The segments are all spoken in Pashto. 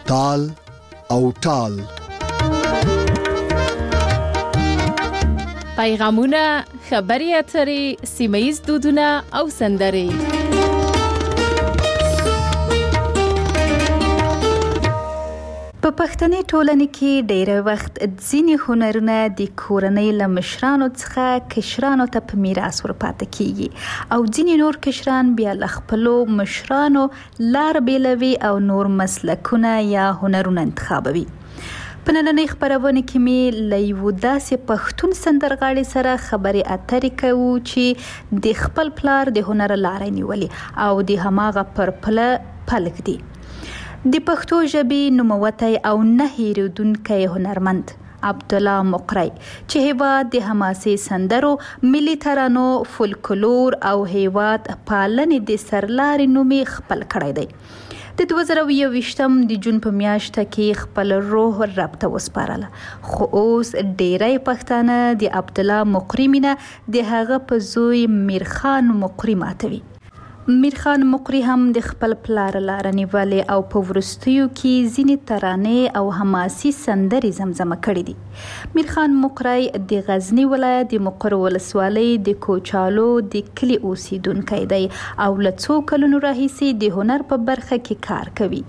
تال او ټال. پیغامونه، خبرې اترې، سیمه ییز دودونه او سندرې. په پښتني ټولنه کې ډېر وخت ځینې هنرونه د کورنۍ له مشرانو څخه کشرانو ته په میراث ورپاتې کیږي او ځینې نور کشران بیا له خپلو مشرانو لار بیلوي او نور مسلکونه یا هنرونه انتخابوي. په نننۍ خپرونه کې مې له یو داسې پښتون سندرغاړي سره خبرې اترې کوو چې د خپل پلار د هنر لارې نیولې او د هماغه پر پله پلک دی. د پښتو ژبې نوموتی او نه هېرېدونکی هنرمند عبدالله مقری چې هیواد د حماسي سندرو، ملي ترانو، فولکلور او هیواد پالنې د سرلارې نومې خپل کړی دی. د 2021 د جون په میاشته کې خپل روح رب ته وسپارله، خو اوس ډیری پښتانه د عبدالله مقری مینه د هغه په زوی میرخان مقری ماتوي. میرخان مقری هم د خپل پلار لاره نیولې او په وروستیو کې ځینې ترانې او حماسي سندرې زمزمه کړې دي. میرخان مقری د غزنی ولایت د مقر ولسوالۍ د کوچالو د کلي اوسیدونکی دی او له څو کلونو راهیسې د هنر په برخه کې کار کوي.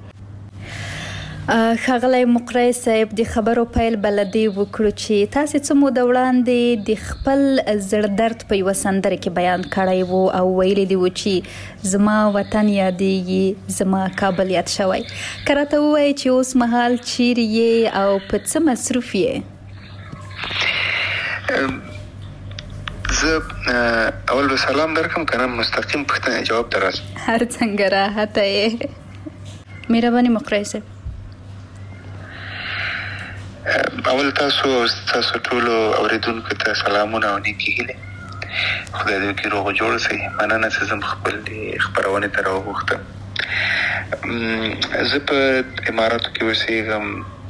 ښاغلی مقری صاحب، د خبرو پیل بلدی وکړو چې تاسې څه موده وړاندې د خپل زړه درد په یوه سندره کې بیان کړی و او ویلي دي و چې زما وطن یادیږي، زما کابل یاد شوی. که راته ووایې چې اوس مهال چیرې یې او په څه مصروف یې؟ زه اول به سلام درکم که نه مستقیم پوښتنې جواب ته راځم؟ هر څنګه راحته یې. مهرباني مقری صاحب. اول تاسو ټولو اوریدونکو ته سلامونه او نیکې هیلې. خدای دې وکړي روغ جوړ شئ. مننه چې زه خپل خپرونې ته راوغوښتم. زه په اماراتو کې اوسېږم،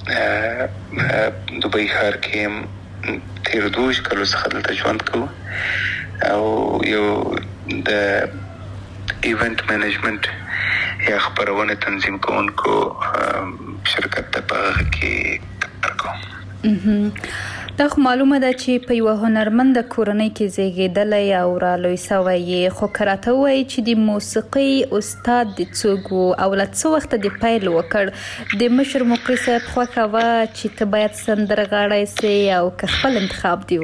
دوبۍ ښار کې یم. تېرو 2 کالو څخه دلته ژوند کوو او یو د ایونټ مینجمنټ یا خپرونې تنظیم کوونکو شرکت ته په هغه کې کار کوم. دا خو معلومه ده چې په یوه هنرمنده کورنۍ کې زیږېدلی او رالوی سوی یې، خو که راته ووایي چې د موسیقۍ استاد د څوک و او له څه وخته د پیل وکړ؟ د مشر مقری صاحب خوښه وه چې ته باید سندرغاړی سې او که خپل انتخاب دی و؟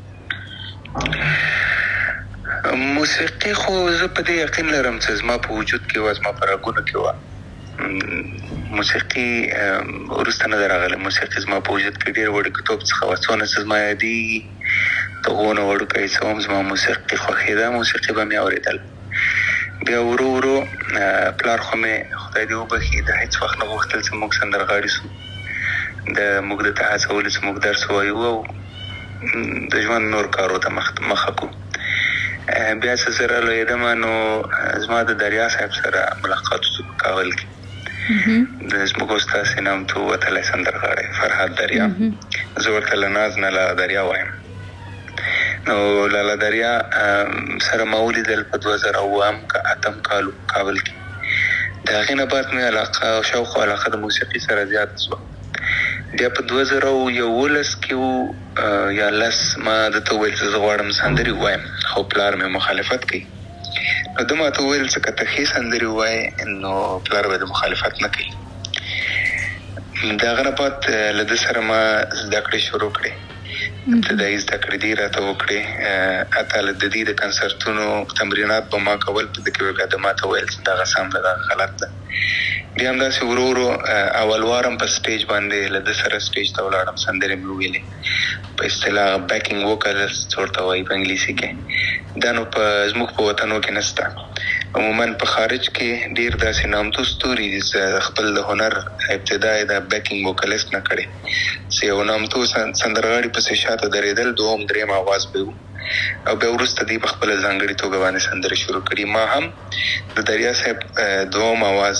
موسیقي خو زه په دې یقین لرم چې زما په وجود کې وه، زما په رګونو کې وه. موسیقي وروسته نه ده راغلی. موسیقي زما په وجود کې ډېر وړوکتوب څخه وه. څونه چې زما یادېږي د هغونه وړوکی څه هم زما موسیقي خوښېده، موسیقي به مې اورېدل. بیا ورو ورو پلار خو مې خدای دې وبخي د هېڅ وخت نه غوښتل چې موږ سندرغاړي سو. موږ د ته هڅولو چې موږ درس ووایو او د ژوند نور کارو ته مخه کړو. بیا چې زه رالویېدم نو زما د دریا صاحب سره ملاقات وشو په کابل کې. د زموږ استاد نامتو وتلی سندرغاړی فرهاد دریا، زه ورته له ناز نه لاله دریا وایم. نو لاله دریا سره ما ولیدل په 2008 کال کابل کې. د هغې نه بعد مې علاقه شوق علاقه د موسیقي سره زیاته شوه. بیا په 2011 کې یا 10 ما درته وویل چې زه غواړم سندرې ووایم، خو پلار مې مخالفت کوي. نو ده ما ته وویل چې که ته ښې سندرې ووایې نو پلار به د مخالفت نه کوي. د هغه نه بعد له ده سره ما زده کړې شروع کړې. ابتدایي زده کړې دې راته وکړې. حتی د دې د کنسرتونو تمرینات به ما کول. په ده کې به بیا ده ما ته ویل چې دغه سم ده، دغه غلط ده. بیا همداسې ورو ورو اول وارم په سټیج باندې له ده سره سټیج ته ولاړم، سندرې مې وویلې. په اصطلاح بیکینګ ووکلس ورته وایي په انګلیسي کې. دا نو زموږ په وطنو کې نشته. عموما په خارج کې ډېر داسې نامتو ستوري دي چې خپل د هنر ابتدا یې د بیکینګ ووکلست نه کړې، چې یو نامتو سندرغاړي پسې شاته درېدل، دوم درېم آواز به و او بیا وروسته دوی په خپله ځانګړې توګه باندې سندرې شروع کړي. ما هم د دریا صاحب دوم آواز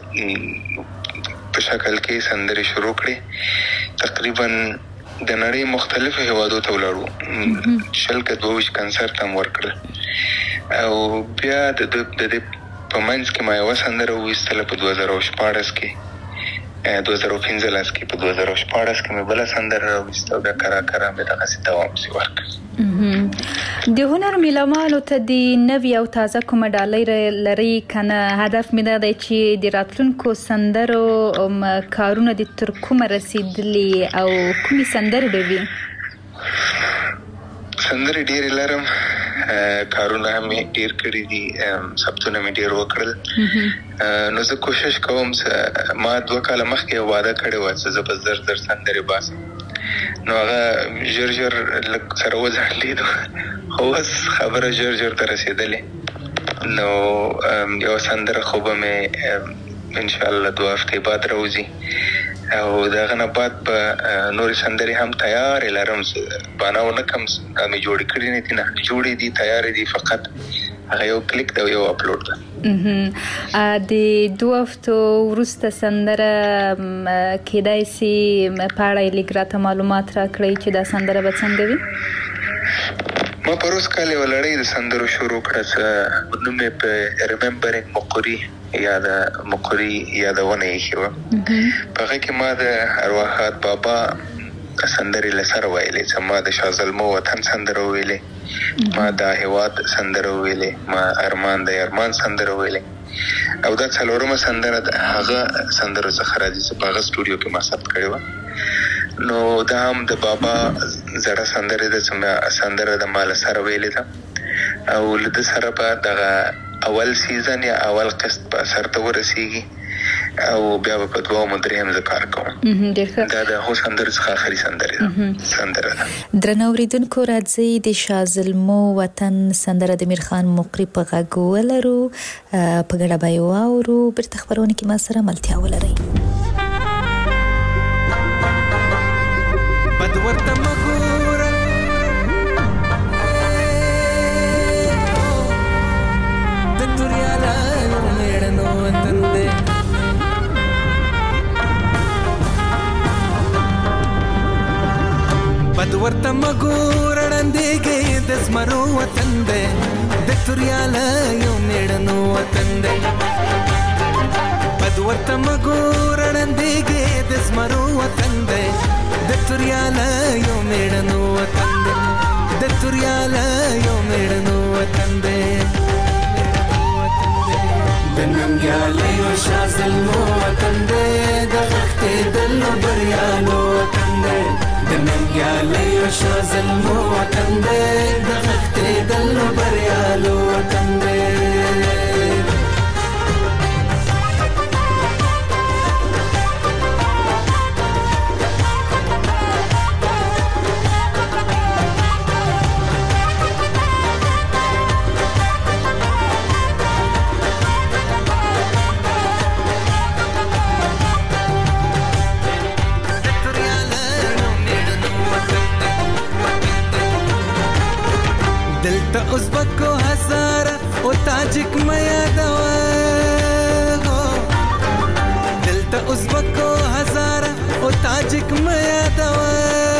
په شکل کې سندرې شروع کړې. تقریبا د نړۍ مختلفو هیوادو ته ولاړو، 22 کنسرت هم ورکړل. او بیا د دې په منځ کې ما یوه سندره وویستله په 2014 کې. 2015 کې په 2014 کې مې بل سندره راوستو بیا کرا مې دغه څه دوام شي ورک. د هنر میلمانو ته د نوې او تازه کومه ډالۍ لري کنه هدف مې دا دی چې د راتلونکو سندرو کارونه د تر کومه رسیدلي او کومې سندرې به وي؟ سندرې ډېرې لرم، کارونه مې ډېر کړي دي، ثبتونه مې ډېر وکړل. نو زه کوشش کوم چې ما 2 کاله مخکې وعده کړې وه چې زه به زر سندرې باسم، نو هغه ژر لږ سره وځنډېدو، خو اوس خبره ژر ته رسېدلې. نو یو سندره خو به مې انشاءالله 2 هفتې بعد راوځي او دغه نه بعد به نورې سندرې هم تیارې لرم، بانه ونه کم مې جوړې کړي نه دي، نه جوړې دي، تیارې دي، فقط هغه یو کلیک دی او یو اپلوډ ده. د 2 هفتو وروسته سندره کېدای شي په اړه یې لږ راته معلومات راکړئ چې دا سندره به څنګه وي؟ ما پروس کال یو لړۍ د سندرو شروع کړه چې نوم یې په ریممبرینګ مقري یا د مقري یادونه ایښې وه. په هغه کې ما د ارواحات بابا سندرې له سره ویلې، چې ما د شاه زلمو وطن سندره ویلې، ما د هیواد سندره ویلې، ما ارمان د ارمان سندره ویلې، او دا 4مه سندره د هغه سندرو څخه راځي چې په هغه سټوډیو کې ما ثبت کړې وه. نو دا هم د بابا زړه سندره ده چې سندره د مال سره ویلې ده، او له د سره به دغه اول سیزن یا اول قسط په سر ته ورسیږي او بیا په 2 او 3 هم کار کوم. دا د هو سندره څخه اخري سندره ده. درنو اوریدونکو راځي د شاه زلمو وطن سندره د میرخان مقری په غږ ولرو، په ګډه به یې واورو، بیرته خپرونه کې ما سره ملتیا ولرئ. ورته مګوره د توریاله میړنو وطن دی، بد ورته مګوره ړندېږي د زمرو وطن دی، د توریاله یو میړنو وطن دی. بد ورته مګوره ړندېږي د زمرو وطن دی، د توریاله یو میړنو وطن دی، د توریاله یو میړنو وطن دی. د ننګیالیو شاه زلمو وطن دی، د غښتېدلو بریالو وطن دی، د ننګیالیو شاه زلمو وطن دی، د غښتېدلو بریالو وطن دی. ازبکو هزاره او تاجک میادوه، دلته ازبکو هزاره او تاجک میادوه،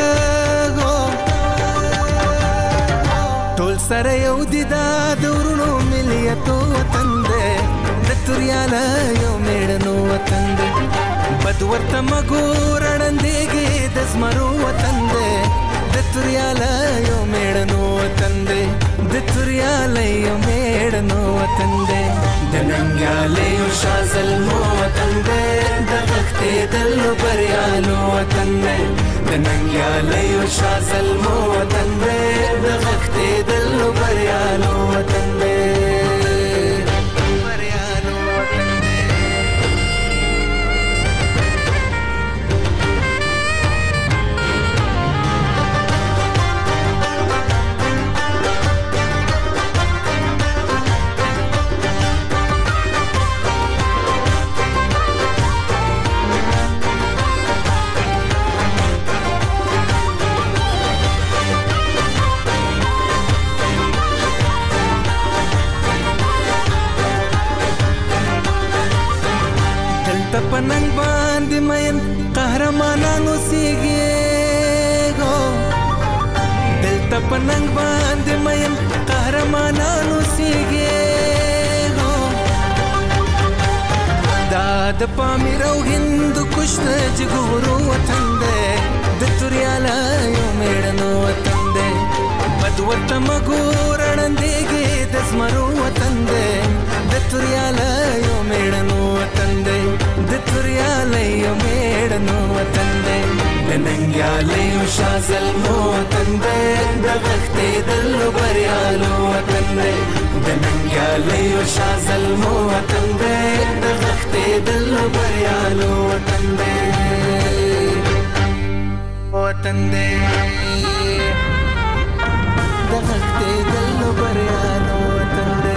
ټول سره یو دي دا د ورونو ملیتو وطن دی، د توریاله یو میړنو وطن دی. بد ورته مګوره ړندېږي د زمرو وطن دی، د توریاله یو میړنو وطن دی، د توریاله یو میړنو وطن دی. د ننګیالیو شاه زلمو وطن دی، د غښتېدلو بریالو وطن دی، د ننګیالیو شاه زلمو وطن دی، د غښتېدلو بریالو وطن دی. پننګ باندې مین قهرمانانو سیږي، دلته پننګ باندې مین قهرمانانو سیږي، دا د پامیر او هند کشت جګورو وطن دی د توریاله یو میړنو وطن دی بد ورته مګور اړندېږي د زمرو وطن دی د توریاله یو میړنو وطن دی د توریاله یو میړنو وطن دی د ننګیاله یو شازلمو وطن دی د غښتېدلو بریالو وطن دی د ننګیاله یو شازلمو وطن دی د غښتېدلو بریالو وطن دی وطن دی د غښتېدلو بریالو وطن دی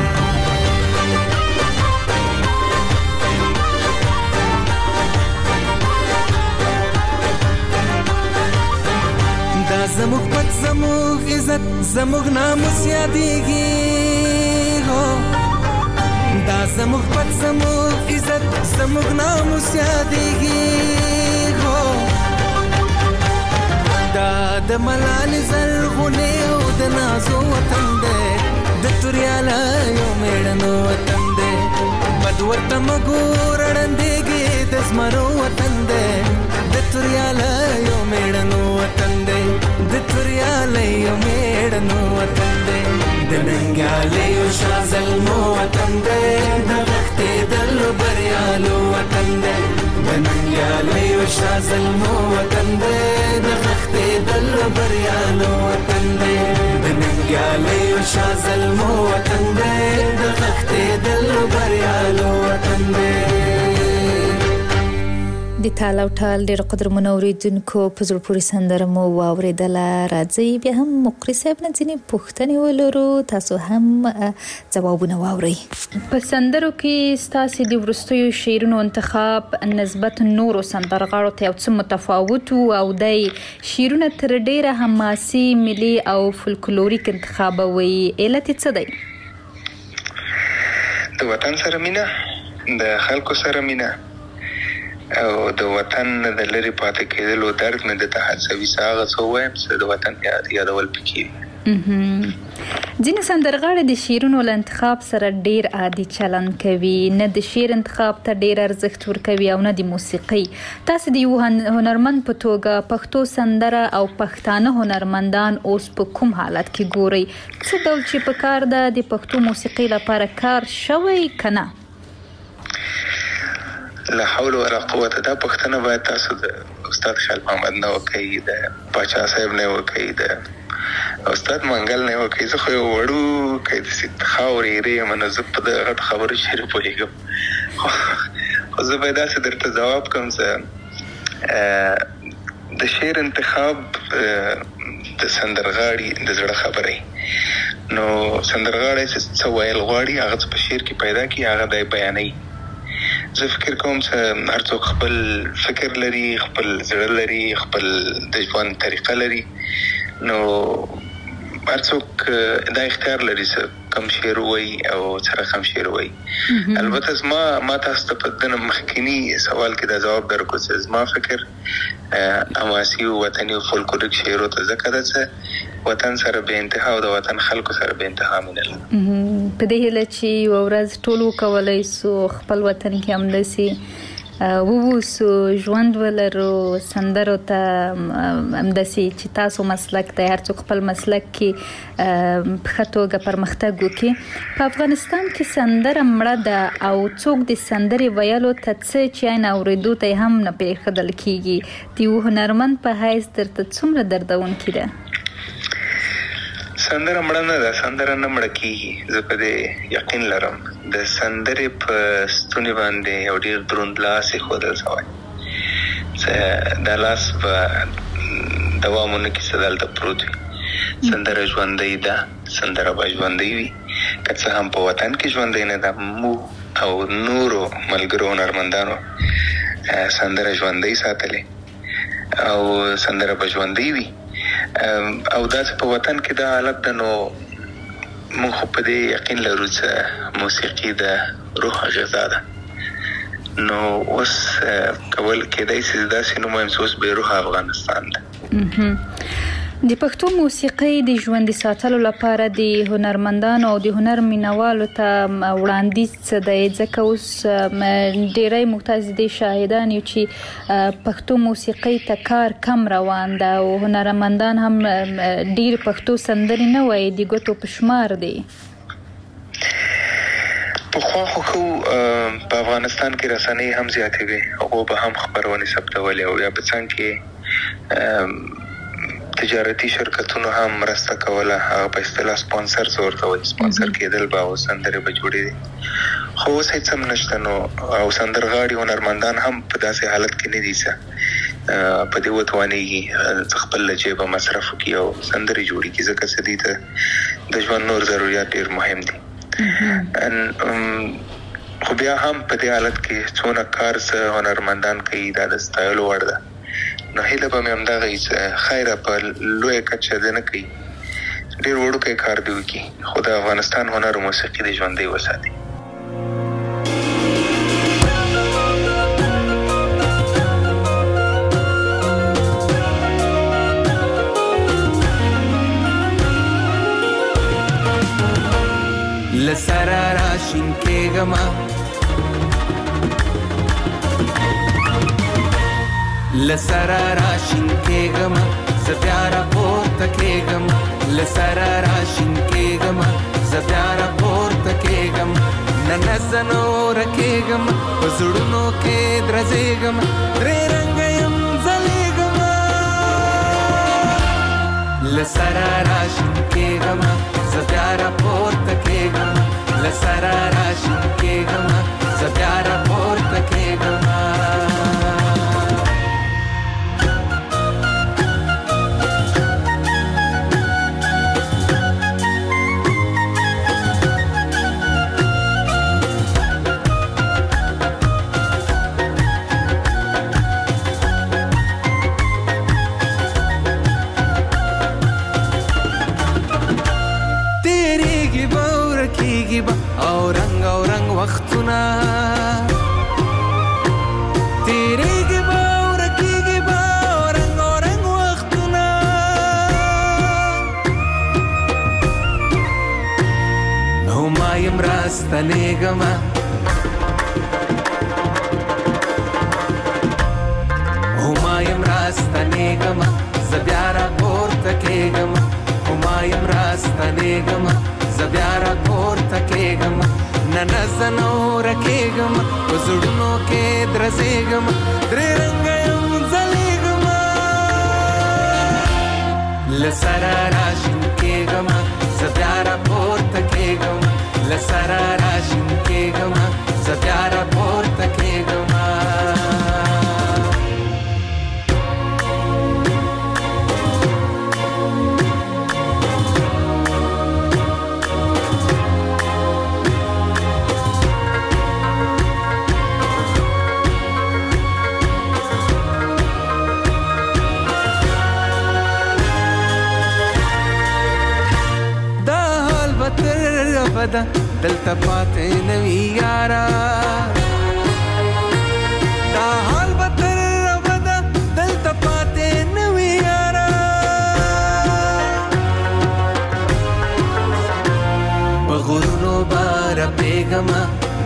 دا زموږ پت زموږ عزت زموږ ناموس یادېږي دا زموږ پت زموږ عزت زموږ ناموس یادېږي دا د ملالې زرغونې او د نازو وطن دی د توریاله یو میړنو وطن دی بد ورته مګور اړندېږي د زمرو وطن دی د توریاله یو میړنو وطن دی د توریاله یو میړنو وطن دی د ننګیاله یو شازلمو وطن دی د غښتېدلو بریالو وطن دی د ننګیاله یو شازلمو وطن دی د غښتېدلو بریالو وطن دی د ننګیاله یو شازلمو وطن دی د غښتېدلو بریالو وطن دی د تال او ټال ډېر قدرمنو اوریدونکو په زړه پورې سندره مو واورېدله. راځئ بیا هم مقري صاحب نه ځینې پوښتنې ولرو، تاسو هم ځوابونه واورئ. په سندرو کې ستاسې د وروستیو شعرونو انتخاب نسبت نورو سندرغاړو ته یو څه متفاوت او دی شعرونه تر ډېره حماسي، ملي او فولکلوریک انتخابوي. علت یې څه دی؟ د وطن سره مینه، د خلکو سره مینه او د وطن د لرې پاتې کېدلو درد مې د تحسوي هغه څه وایم چې د وطن یادول پکې وي. ځینې سندرغاړي د شعرونو له انتخاب سره ډېر عادي چلند کوي، نه د شعر انتخاب ته ډېر ارزښت ورکوي او نه د موسیقۍ. تاسو د یو هنرمند په توګه پښتو سندره او پښتانه هنرمندان اوس په کوم حالت کې ګورئ؟ څه ډول چې په کار ده د پښتو موسیقۍ لپاره کار شوی که نه؟ لا حول ولا قوت. دا پښتنه باید تاسو د استاد خیال محمد نه وکړئ، د پاچا صاحب نه وکړئ، د استاد منګل نه وکړئ. زه خو یو وړوکی داسې خاورې ایرې یم، نو زه په دغه غټو خبرو چېرې پوهېږم. خو زه باید داسې درته ځواب کوم چې د شعر انتخاب د سندرغاړي د زړه خبرې. نو سندرغاړی چې څه ویل غواړي هغه څه په شعر کې پیدا کړي، هغه دی بیانوي. زه فکر کوم چې هر څوک خپل فکر لري، خپل زړه لري، خپل د ژوند طریقه لري. نو هر څوک دا اختیار لري چې کوم شعر وایي او څه رقم شعر وایي. البته ما تاسو ته په دنه مخکینی سوال کې دا جواب درکړو چې زما فکر حماسي او وطني او فولکلوریک شعرو ته ځکه ده چې وطن سره به انتها او د وطن خلکو سره به انتها مینه لري. په دې هیله چې یوه ورځ ټول وکولی سو خپل وطن کې همداسې ووسو، ژوند ولرو، سندرو ته همداسې چې تاسو مسلک دی هر څوک خپل مسلک کې په ښه توګه پرمختګ وکړي. په افغانستان کې سندره مړه ده او څوک د سندرې ویلو ته څه چې عین اورېدو ته هم نه پرېښودل کېږي. د یو هنرمند په حیث درته څومره دردونکې ده؟ سندره مړه نه ده، سندره نه مړه کېږي. زه په دې یقین لرم. د سندرې په ستوني باندې یو ډېر دروند لاس ایښودل شوی چې دا لاس به دوام ونه کړي، چې دلته پروت وي. سندره ژوندۍ ده، سندره به ژوندۍ وي، که څه هم په وطن کې ژوندۍ نه ده. موږ او نورو ملګرو هنرمندانو سندره ژوندۍ ساتلې او سندره به ژوندۍ وي. او داسې په وطن کې دا حالت ده. نو موږ خو په دې یقین لرو چې موسیقي د روح غذا ده. نو اوس کول کېدای شي داسې نوم وایم چې اوس بې روح افغانستان ده. د پښتو موسیقۍ د ژوندي ساتلو لپاره د هنرمندانو او د هنر مینوالو ته وړاندیز څه دی؟ ځکه اوس ډېری موږ د شاهدان یو چې پښتو موسیقۍ ته کار کم روان ده او هنرمندان هم ډېر پښتو سندرې نه وایي، د ګوتو په شمار دی. پخوا خو په افغانستان کې رسنۍ هم زیاتې وي، هغو به هم خپرونې ثبتولې او یا په څنګ کې تجارتي شرکتونو هم مرسته کوله، هغه په اصطلاح سپانسر ورته وایي، سپانسر کېدل به او سندرې به جوړېدې. خو اوس هېڅ هم نشته نو او سندرغاړي هنرمندان هم په داسې حالت کې نه دي څه په دې وتوانېږي خپل له جیبه مصرف وکړي او سندرې جوړې کړي، ځکه چې دوی ته د ژوند نور ضروريات ډېر مهم دي. خو بیا هم په دې حالت کې څونه کار څه هنرمندان کوي دا د ستایلو وړ ده. نو هیله به مې همدغه وي چې خیره په لویه کچه دې نه کوي، ډېر وړوکی کار دې وکړي خو د افغانستان هنر او موسیقي دې ژوندی وساتي. لسرا راشین کېږمه لسرا راشین کېږمه زه بیا راپورته کېږم، لسرا راشین کېږمه زه بیا راپورته کېږم، نه زه نوره کېږم په زړونو کې درځېږم، درې رنګه یم ځلېږمه، لسرا راشین کېږمه زه بیا راپورته کېږم، لسرا راشین کېږمه زه بیا راپورته کېږمه. او رنگ وختونه تیریږي به او رکیږي به او رنگ وختونه، نو ما یم راستنېږمه او ما یم راستنېږمه زه بیا راپورته کېږم، او ما یم راستنېږمه زه بیا راپورته کېږم، نه زه نوره کېږم په زړونو کې درځېږم، درې رنګه یم ځلېږمه، لسرا راشین کېږمه زه بیا راپورته کېږم، لسرا راشین کېږمه زه بیا راپورته کېږمه. دلته پاتې نوي یارا دا حال به تر ابده دلته پاتې نوي یارا، په غرونو به رپېږمه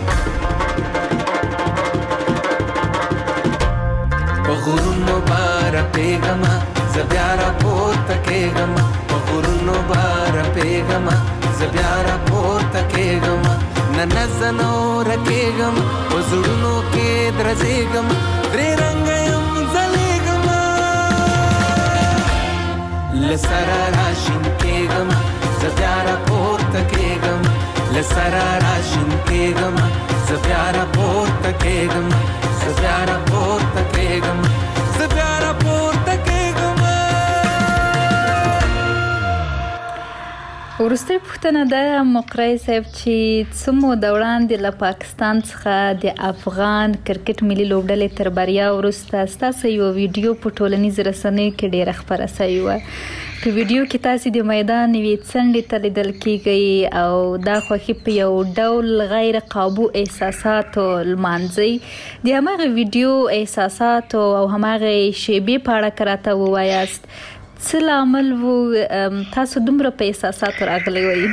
په غرونو به رپېږمه زه بیا راپورته کېږم، په غرونو به رپېږمه زه بیا راپورته کېږم، نه زه نوره کېږم په زړونو کې درځېږم، درې رنګه یم ځلېږمه، لسرا راشین کېږم زه بیا راپورته کېږم، لسرا راشین کېږم زه بیا راپورته کېږم، زه بیا راپورته کېږم، زه بیا راپورته کېږم. وروستۍ پوښتنه ده مقری صاحب چې څه موده وړاندې له پاکستان څخه د افغان کرکټ ملي لوبډلې تر بریا وروسته ستاسو یو ویډیو په ټولنیزو رسنیو کې ډېره خپره سوې وه. په ویډیو کې تاسو د میدان یوې څنډې ته لیدل کیږئ او دا خوښي په یو ډول غیر قابو احساساتو لمانځئ. د هماغه ویډیو احساساتو او هماغه شیبې په اړه که راته ووایاست څه لامل وو تاسو دومره په احساساتو راغلی وئ؟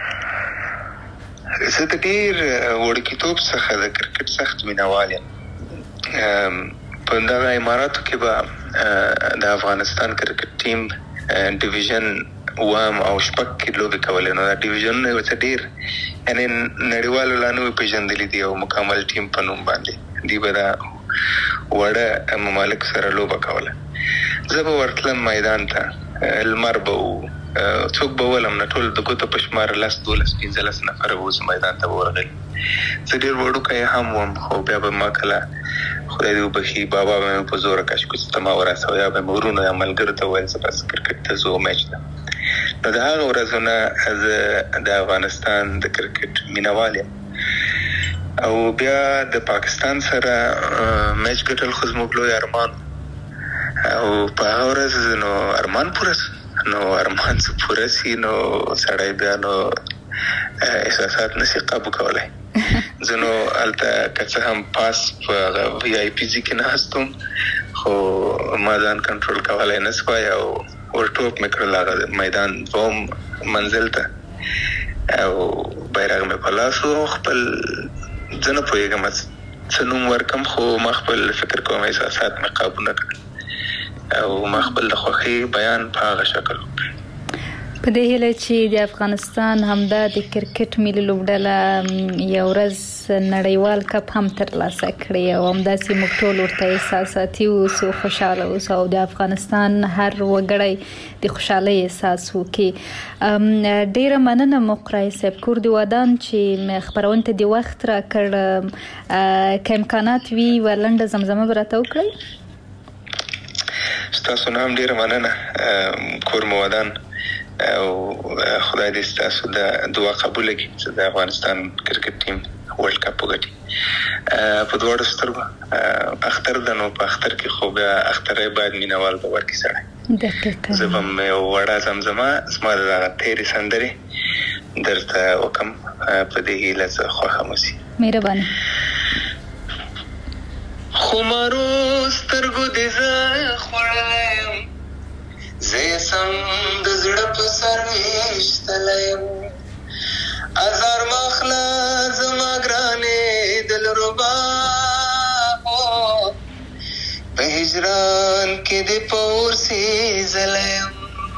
زه د ډېر وړکیتوب څخه د کرکټ سخت مینهوال یم. په دغه اماراتو کې به د افغانستان کرکټ ټیم ډیویژن وام او شپږ کې لوبې کولې، نو دا ډیویژنونه یې ورته ډېر یعنې نړیوالو لا نه وي پېژندلي دي او مکمل ټیم په نوم باندې دوی به دا وړه ممالک سره لوبه کوله. زه به ورتلم میدان ته، لمر به و، څوک به ولم نه، ټول د ګوتو په شمار 10 12 15 نفره به اوس میدان ته به ورغلي. زه ډېر وړوکی هم وم، خو بیا به ما کله خدای دې وبخي بابا به مې په زوره کشکش ته ما ورسوه، یا به مې ورونو یا ملګرو ته ویل زه بس کرکټ ته ځو میچ ته. نو د هغه ورځو نه زه د افغانستان د کرکټ مینهوال یم. او بیا د پاکستان سره میچ ګټل خو زموږ لوی ارمان، او په هغه ورځ نو ارمان پوره شو. نو ارمان څه پوره شي نو سړی بیا نو احساسات نشي قابو کولی. زه نو هلته که څه هم پاس په وی آی پي جي کې ناست وم، خو ما ځان کنټرول کولی نه شوی او ورټوپ مې کړل هغه میدان دوم منزل ته، او بیرغ مې په لاس و. خپل زه نه پوهېږم څه نوم ورکم، خو ما خپل فکر کوم احساسات مې قابو نه کړل او ما خپل د خوښۍ بیان په هغه شکل وکړ. په دې هیله چې د افغانستان همدا د کرکټ ملي لوبډله یو ورځ نړیوال کپ هم ترلاسه کړي او همداسې موږ ټول ورته احساساتي اوسو، خوشحاله اوسو او د افغانستان هر وګړی د خوشحالۍ احساس وکړي. ډیره مننه مقرای صاحب، کور د ودان چې خپرونې ته د وخت راکړ. که امکانات وي یوه لنډه زمزمه به راته وکړئ؟ ستاسو نه هم ډیره مننه، کور مو ودان او خدای دې ستاسو د دعا قبوله کړي چې د افغانستان کرکټ ټیم ورلډ کپ وګټي. په دواړو سترګو اختر ده، نو په اختر کې خو بیا اخترۍ باید مینهوال به ورکړي سړی. زه به یو وړه زمزمه زما د دغه تېرې سندرې درته وکړم، په دې هیله زه خوښه مو شي. مهرباني. خمارو سترګو دې زه خوړلی یم، زه یې سم د زړه په سر ویشتلی یم. ازار ماخله زما ګرانې دلربا، په هجران کې دې په اور سیزلی یم.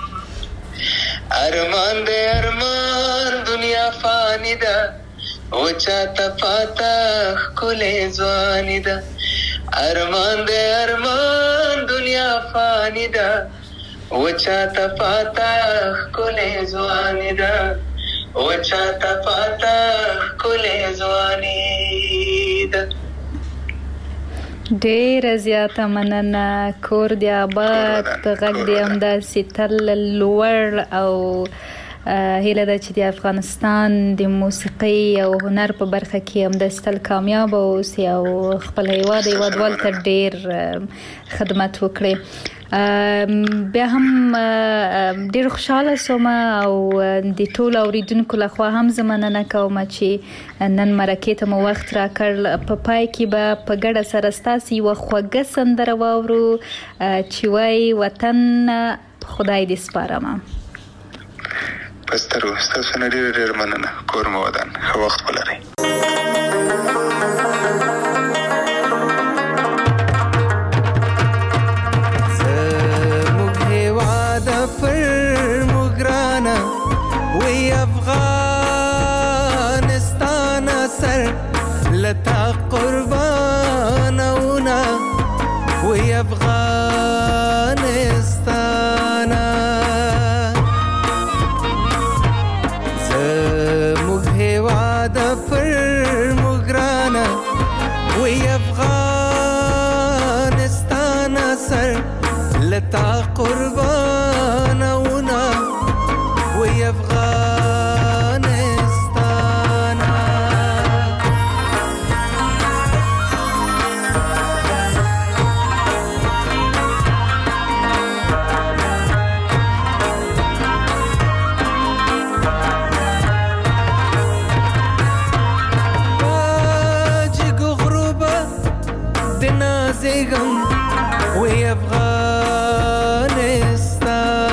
ارمان دې ارمان دنیا فانی ده، و چاته پاته ښکلې ځواني ده. ارمان دې ارمان دنیا فانی ده، و چاته پاته ښکلې ځواني ده، و چاته پاته ښکلې ځواني ده. ډیره زیاته مننه، کور دې آباد، غږ دې همداسې تل لوړ او هیله ده چې د افغانستان د موسیقۍ او هنر په برخه کې همداسې تل کامیاب اوسي او خپل هیوادوالو ته ډیر خدمت وکړي. بیا هم ډیر خوشحاله سوم او د ټولو اوریدونکو لخوا هم زه مننه کوم چې نن مرکې ته مو وخت راکړ. په پای کې به په ګډه سره ستاسې یوه خوږه سندره واورو چې وایي وطن خدای دې سپارمه. پسترو ستاسو نه ډېر مننه، کور مو ودان، ښه وخت ولرئ. زموږ هېواد پر موږ ګرانه وی افغانستان سر لتا قربانونه وی افغانستان. زموږ هېواد پر موږ ګرانه وی افغانستان سر لتا قربانونه وی افغانستان. باجګو غروبه د نازېږم وی افغانستان.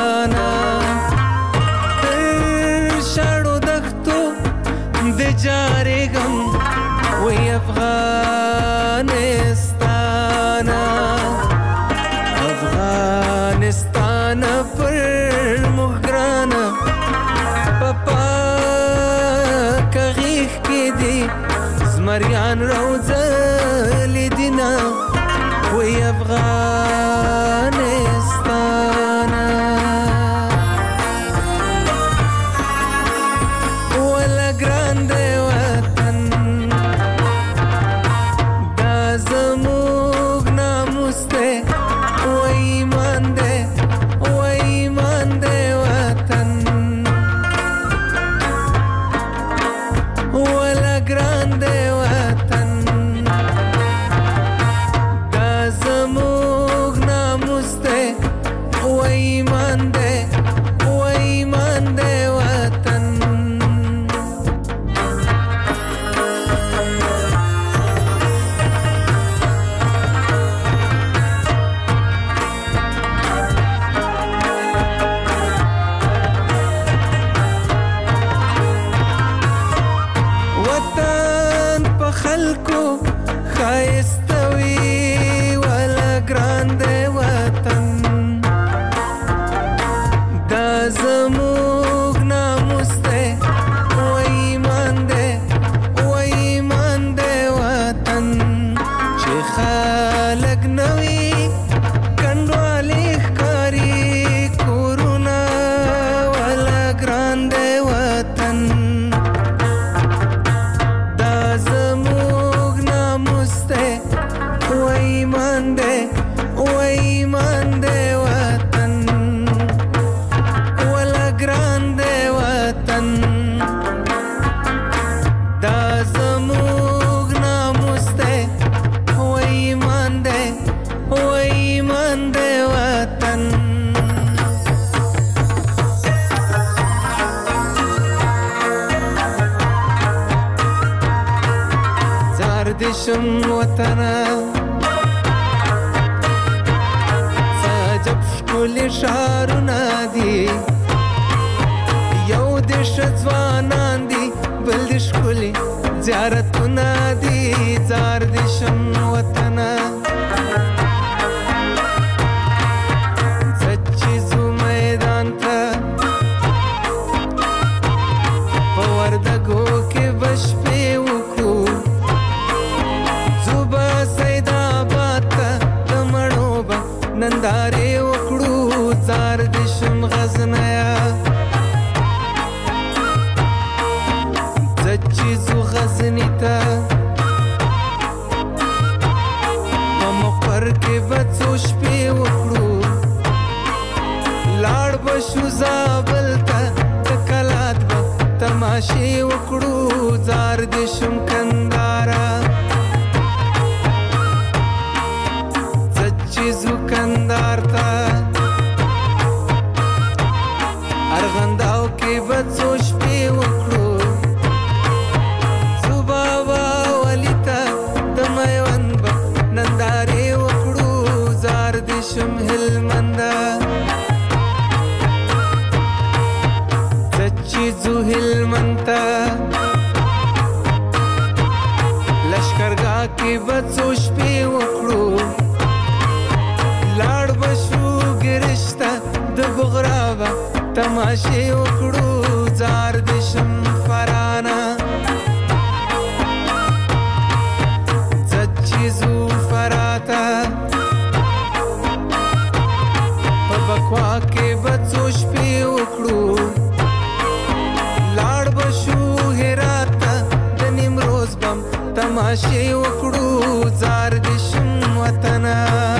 ځلې دینا وی افغانستان ولا ګران دی وطن دا زموږ ناموس دی و ایمان دی وطن ولا ګران دی وطن دا زموږ ناموس دی و ایمان دی وطن وطن په خلکو ښایسته وي ولا ګران دی وطن دا زموږ ناموس دی و ایمان دی وطن چې خلک نه وي کنډوالې ښکاري کورونه ولا ګران دی وطن دا زموږ ناموس دی و ایمان دی وطن ولا ګران دی وطن دا زموږ ناموس دی و ایمان دی وطن زار دې شم وطنه سجب ښکلي ښارونه دي یو دې ښه ځوانان دي بل دې ښکلي زیارتونه دي زار دې شم وطنه زه چې ځو میدان ته په وردګو کې به شپې وکړو ځو به سیدآباد ته د مڼو به نندارې وکړو زار دې شم غزنیه زه چې ځو غزني ته په مقر کې به څو شپې وکړو لاړ به شو زابل ته د کلات به تماشې وکړو زار دې شم کندهاره زه چې ځو کندهار ته ارغنداو کې به څو شپې وکړو ځو بابا ولي ته د میوند به نندارې وکړو زار دې شم هلمنده زه چې ځو هلمند ته لشکرګاه کې به څو شپې وکړو لاړ به شو ګرش ته د بغرا به تماشې وکړو زار دې شم فرانه زه چې ځو فراه ته په بکوا کې به څو شپې وکړو لاړ به شو هرات ته د نیمروز بم تماشې وکړو زار دې شم وطنه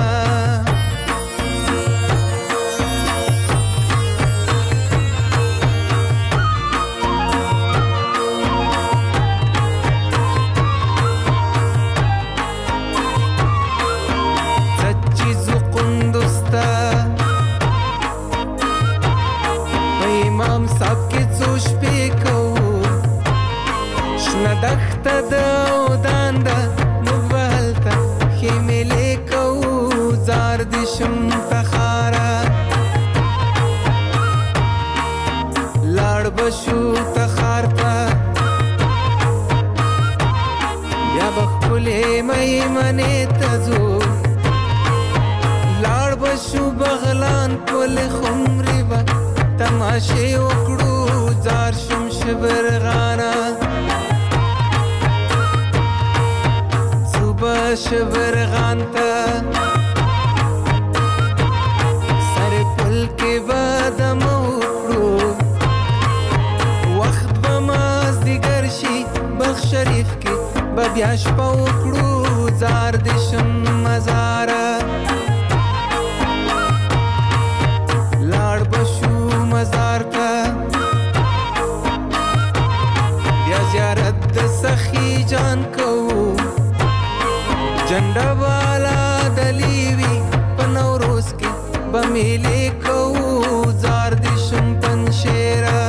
امام صاحب کې څو شپې کوو شنه دښته ده او دانده موږ به هلته خیمې کوو زار دې شم تخاره لاړ به شو تخار ته بیا به ښکلې میمنې ته ځو لاړ به شو بغلان پل خمرې به تماشې وکړو زار شم شبرغانه شبرغان ته سر پل کې به دمه وکړو وخت به مازدیګر شي بخت شریف کې به بیا شپه وکړو زار دې شم مزاره لاړ به شو مزار ته بیا زیارت د سخي جان کوو جنډه والا دلیوي په نوروز کې به میلې کوو زار دې شم پنشیره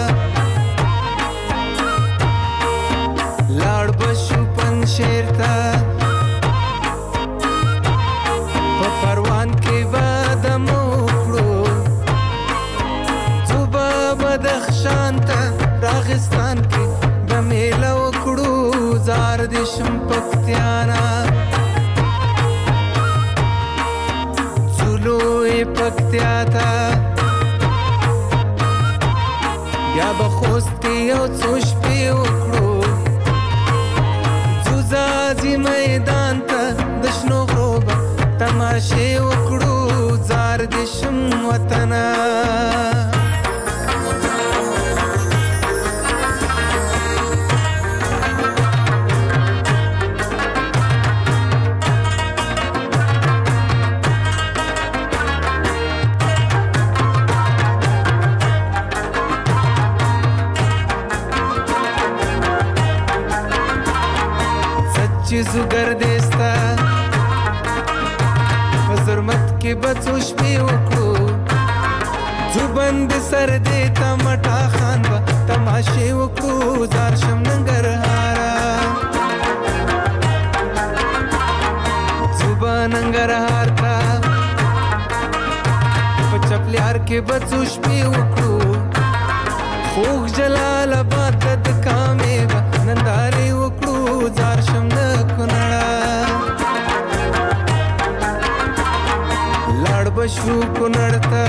لاړ به شو پنشیر ته په پروان کې به دمه وکړو ځو به بدخشان ته راغستان کې به میله وکړو زار دې شم پکتیانا پکتیا تا بیا به خوست کې یو څو شپې وکړو ځو ځاځي میدان ته د شنو غرو به تماشې وکړو زار دې شم وطنه زوګر دېستا په زرمت کې به څو شپې وکړو ځو بند سر دې تمټا خان به تماشې وکړو زار شم ننګرهاره ځو به ننګرهار ته په چپلیار کې به څو شپې وکړو خوږ جلال آباد ته د کامې به نندارې وکړو زار شم د کونړه لاړ به شو کونړ ته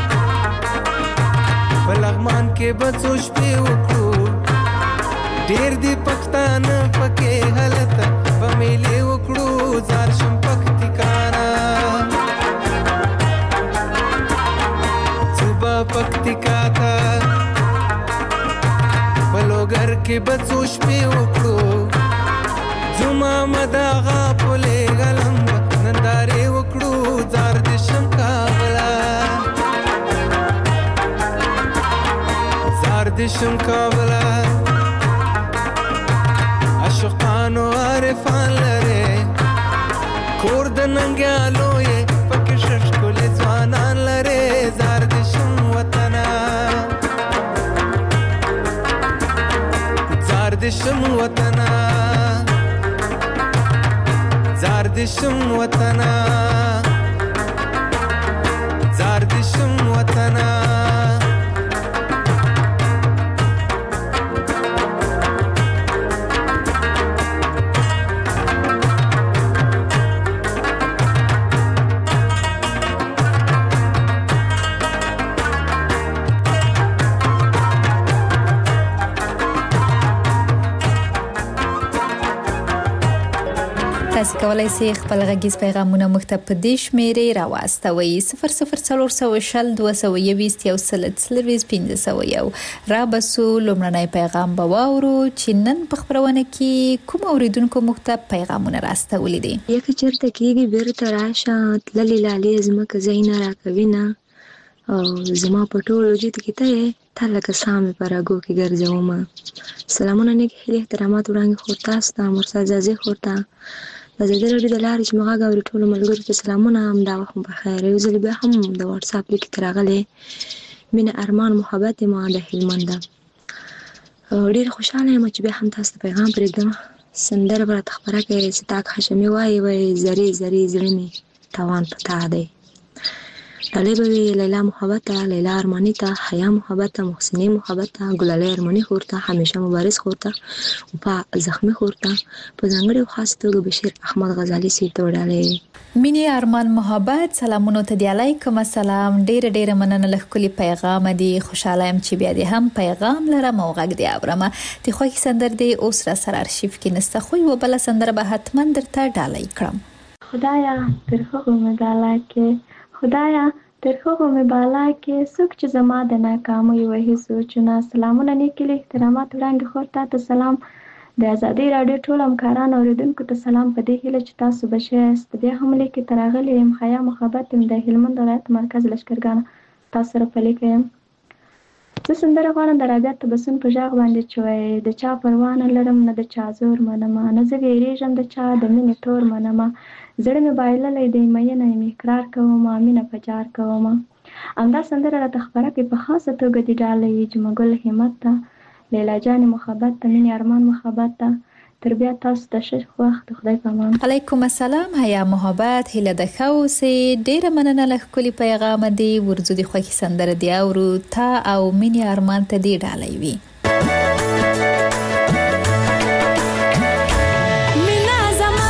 په لغمان کې به څو شپې وکړو ډېر دي پښتانه پکې هلته به میلې وکړو زار شم پکتیکانا څو به پکتیکا ته بلوګر کې به څو شپې وکړو زما مداغه پولې غلم نندارې وکړو زار دې شم کابله زار دې شم کابله عاشقانو عارفان لرې کور د ننګیالو یې پکې ښکلي ځوانان لرې زار دې شم وطنه زار دې شم وطنه زار دې شم وطنه زار دې شم وطنه تاسو کولای شئ خپل غږیز پیغامونه موږ ته په دې شمیرې راواستوئ 00402011201501 را بسو لومړنی پیغام به واورو چې نن په خبرونه کې کوم اوریدونکو موږ ته پیغامونه راستولي دي یک چرته کېږي بیرته راشه تللې لالې زمکه زینا راکوینه او زما په ټولو جیت کې ته لکه سامې پر اګو کې ګرځوم سلامونه نیک هیله احترامات وړاندې خو تاسو ته مرسا ځازي خورتا د زړه د لارې چې مغا غوړي ټول ملګرو ته سلامونه هم دا وخت په خیر یو ځل به هم د واتس اپ لیک تراغله مینه ارمان محبت ما د هلمند ډیر خوشاله یم چې به هم تاسو ته پیغام پرېږدم سندره پر خبره کې ستاک هاشمي وای زری زری زړه می توان پتا دی ډالۍ به وي لیلا محبت ته، لیلا ارماني ته، حیا محبت ته، محسنې محبت ته، ګلالۍ ارماني خور ته، همیشه مبارز خور ته، وفا زخمي خور ته، په ځانګړې او خاص توګه بشیر احمد غزالي صاحب ته ډالۍ وي. مینې ارمان محبت سلامونو ته دی. علیکم السلام. ډېر مننه له ښکلي پیغام دی. خوشاله یم چې بیا دې هم پیغام لرم او غږ دی اورم. د خوښي سندر دی اوس را سره ارشیف کې نسته، خو یو بل سندر به حتما درته ډالۍ کړم. خدایا تر هغو مې بالا کې، خدایا تر هغو مې بالا کې، څوک چې زما د ناکامۍ وهي سوچونه. سلامونه نیکې احترامات وړاندې خور ته سلام. د ازادۍ راډیو ټول همکاران اوریدونکو ته سلام، په دې هیله چې تاسو به ښه یاست. بیا هم لیکې ته راغلی یم، حیا محبت یم، د هلمند ولایت مرکز لښکرګانه تاسو سره په لیکه یم. زه سندره غواړم د رابعه تبسم په غږ باندې چې وایي د چا پروا نه لرم نه د چا زور منمه، نه زه ویرېږم د چا د مینې تور منمه، زړه مې بایللی دی مینه یم اقرار کومه، مینه په جار کومه. همدا سندره راته خپره کړي په خاصه توګه دې ډالۍ وي جمعګل همت ته، لیلا جان محبت ته، مینې ارمان محبت ته. تر بیا تاسو ته ښه وخت، خدای په امان. علیکم السلام. حیا محبت هیله د ښه اوسې. ډېره مننه له ښکلي پیغام دی. ورځو د خوښي سندره دی اورو تا او مینې ارمان ته دې ډالۍ وي. مینا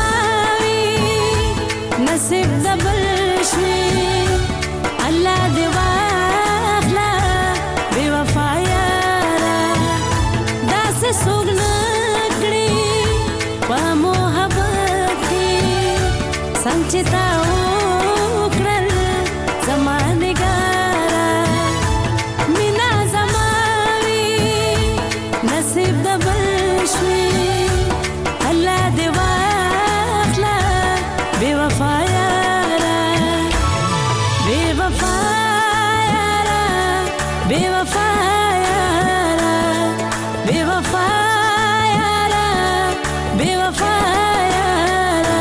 زماوي نصیب د بل شوي، الله دې واخله بې وفا یاره، داسې څوک نه کړي په محبت کې څنګه چې تا وکړل زما نګاره. مینا زماوي نصیب د بل شوي، الله دې واخله بې وفا یاره، بې وفا یاره، بې وفا یاره، بې وفا یاره، بې وفا یاره.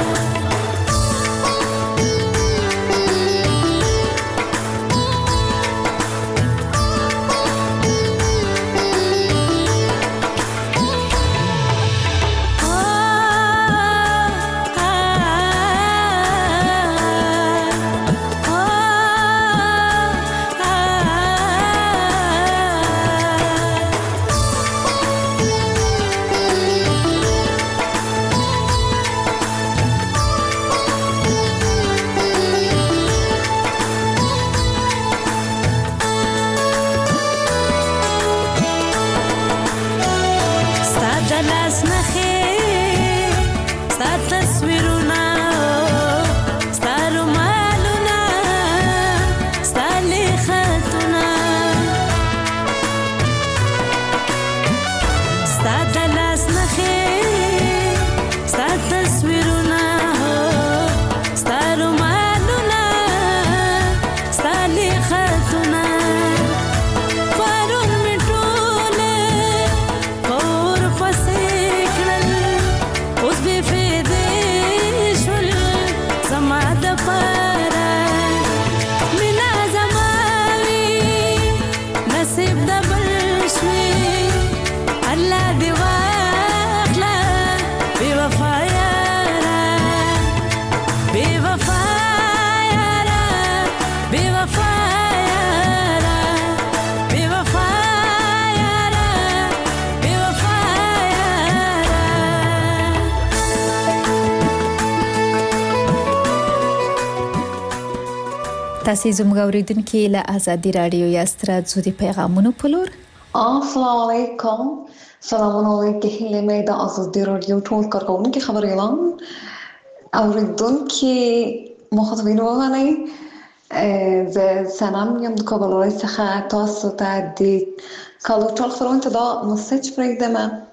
تاسو زموږ اوریدونکو له ازادي رادیو یاست. راځو د پیغامونو په لور. السلام علیکم. سلامونه علیکم. هیله مې د ازادي رادیو ټول کارکونکو خبريالان اوریدونکو مخاطبین ومنئ. زه سلام یم د کابل ولایت څخه تاسو ته د کالو ټول خبرونه دا مسج پرېږدم.